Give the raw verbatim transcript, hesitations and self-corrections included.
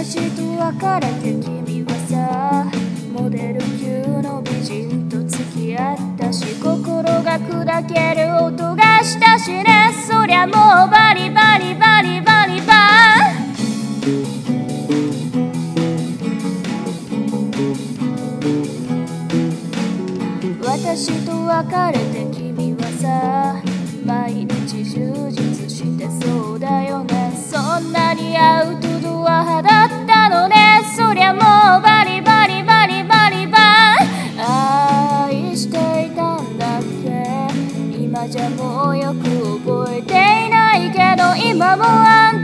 私と別れて君はさ、モデル級の美人と付き合ったし、心が砕ける音がしたしね。そりゃもうバリバリバリバリバン。私と別れて君はさ、毎日充実してそうだよね。そんなにアウトドア派だったのね。そりゃもうバリバリバリバリバン。愛していたんだっけ、今じゃもうよく覚えていないけど、今もあん